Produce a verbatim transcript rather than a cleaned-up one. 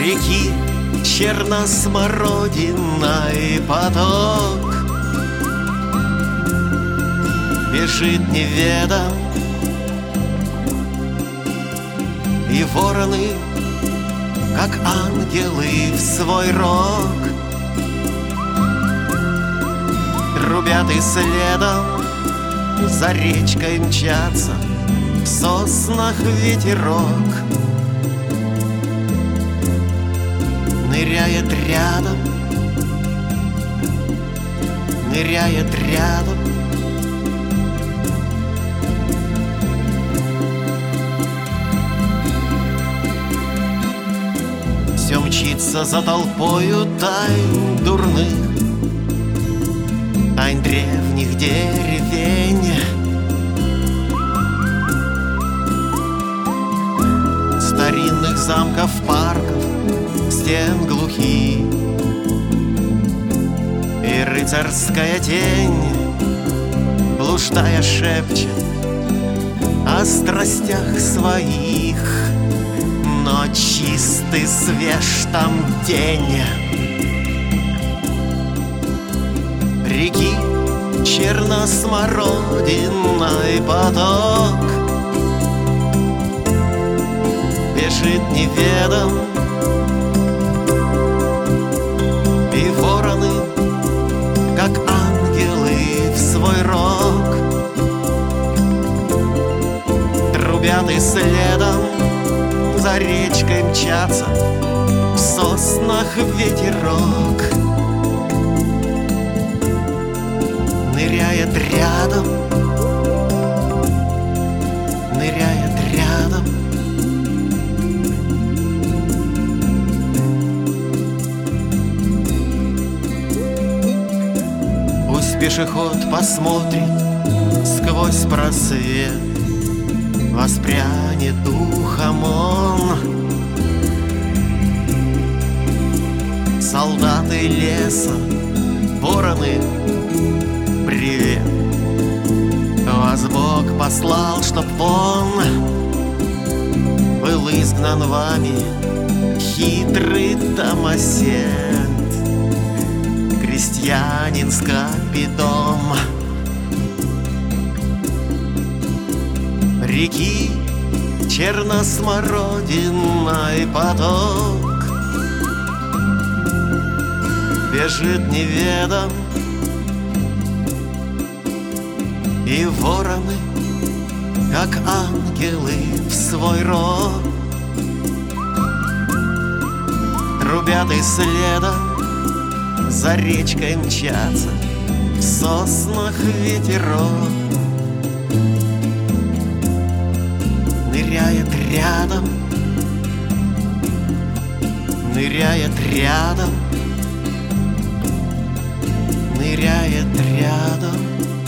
Реки черносмородиной поток бежит неведом, и вороны, как ангелы, в свой рог трубят и следом за речкой мчатся в соснах ветерок. Ныряет рядом, ныряет рядом. Все мчится за толпою тайн дурных, тайн древних деревень, старинных замков, парков, стен глухих. И рыцарская тень, блуждая, шепчет о страстях своих. Но чистый свеж там день. Реки черносмородиной поток бежит неведом, и вороны, как ангелы, в свой рог трубят и следом за речкой мчатся в соснах ветерок. Ныряет рядом, ныряет рядом. Пусть пешеход посмотрит сквозь просвет, воспрянет духом он. Солдаты леса, вороны, привет. Вас Бог послал, чтоб он был изгнан вами, хитрый домосед, крестьянин с капитом. Реки черносмородиной поток бежит неведом, и вороны, как ангелы, в свой рог трубят и следом за речкой мчатся в соснах ветерок. Ныряет рядом, ныряет рядом, ныряет рядом.